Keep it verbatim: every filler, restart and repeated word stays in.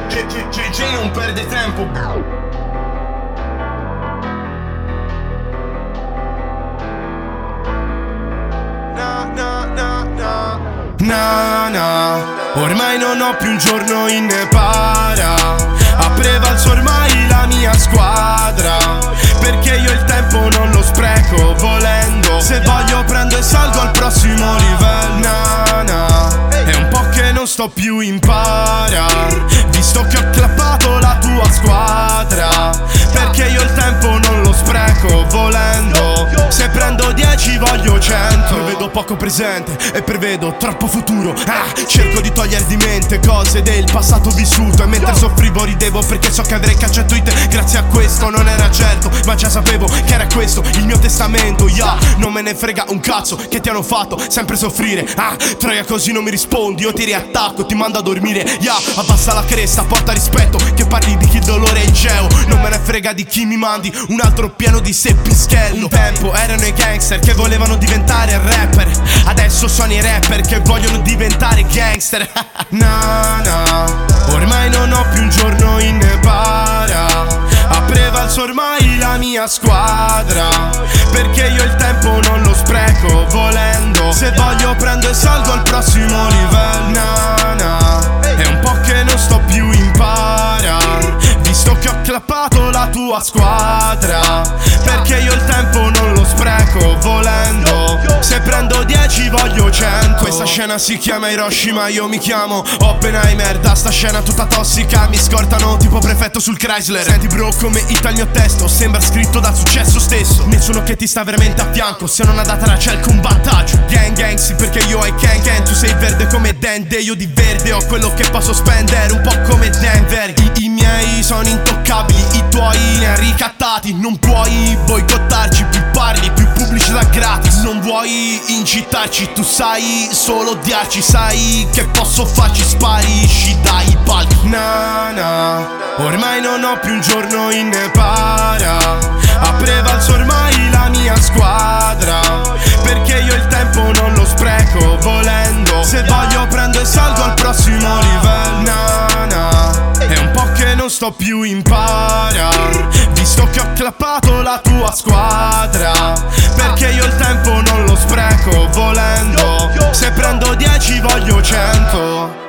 G G non perde tempo. Na na, ormai non ho più un giorno in para. Ha prevalso ormai la mia squadra, perché io il tempo non lo spreco volendo. Se voglio prendo e salgo al prossimo livello. Na na, è un po' che non sto più in para, visto che ho clappato la tua squadra, perché io il tempo non lo spreco volendo. Se prendo dieci voglio cento. Prevedo poco presente e prevedo troppo futuro. Ah, cerco di togliere di mente cose del passato vissuto, e mentre soffrivo ridevo perché so che avrei cacciato hit grazie a questo. Non era certo, ma già sapevo che era questo il mio testamento. Yeah, non me ne frega un cazzo che ti hanno fatto sempre soffrire. Ah, troia, così non mi rispondi, io ti riattacco, ti mando a dormire. Yeah, abbassa la cresta, porta rispetto, che parli di chi il dolore è il geo. Non me ne frega di chi mi mandi un altro pieno di sé pischello. Un tempo erano i gangster che volevano diventare rapper, adesso sono i rapper che vogliono diventare gangster. Na na, ormai non ho più un giorno in para. Ha prevalso ormai la mia squadra, perché io il tempo non lo spreco volendo. Se voglio prendo e salgo al prossimo livello. Na na, è un po' che non sto più in para, visto che ho clappato la tua squadra, perché io il tempo non lo spreco volendo. Se prendo dieci voglio cento. Questa scena si chiama Hiroshima, io mi chiamo Oppenheimer. Da sta scena tutta tossica mi scortano tipo prefetto sul Chrysler. Senti bro come ita il mio testo, sembra scritto dal successo stesso. Nessuno che ti sta veramente a fianco, se non andata la cerco un vantaggio. Gang gang sì, perché io hai can can. Tu sei verde come Dende, io di verde ho quello che posso spendere, un po' come Denver. I, i miei sono intoccabili, i tuoi ne hai ricattati. Non puoi boicottarci, più parli più pubblicità gratis. Non vuoi incitarci, tu sai solo odiarci. Sai che posso farci, sparisci dai palchi. Na na, ormai non ho più un giorno in para. Ha prevalso ormai la mia squadra, perché io il tempo non lo spreco volendo. Se voglio prendo e salgo al prossimo livello. Na na, è un po' che non sto più in para, visto che ho clappato la tua squadra, perché io il tempo non lo spreco volendo. Se prendo dieci voglio cento.